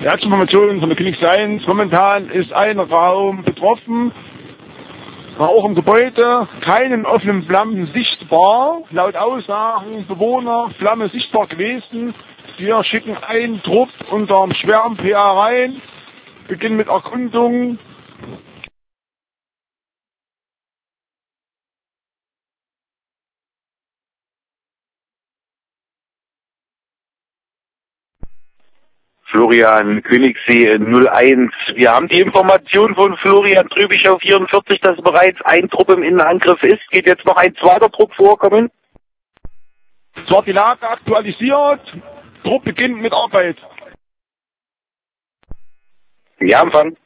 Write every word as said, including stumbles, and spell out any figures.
erste Information von der Königs eins. Momentan ist ein Raum betroffen, war auch im Gebäude, keinen offenen Flammen sichtbar. Laut Aussagen Bewohner, Flamme sichtbar gewesen. Wir schicken einen Trupp unterm Schwärm P A rein, beginnen mit Erkundung. Florian Königssee null eins. Wir haben die Information von Florian Trübischau vierundvierzig, dass bereits ein Trupp im Innenangriff ist. Geht jetzt noch ein zweiter Trupp vorkommen? Es war die Lage aktualisiert. Trupp beginnt mit Arbeit. Ja, Empfang.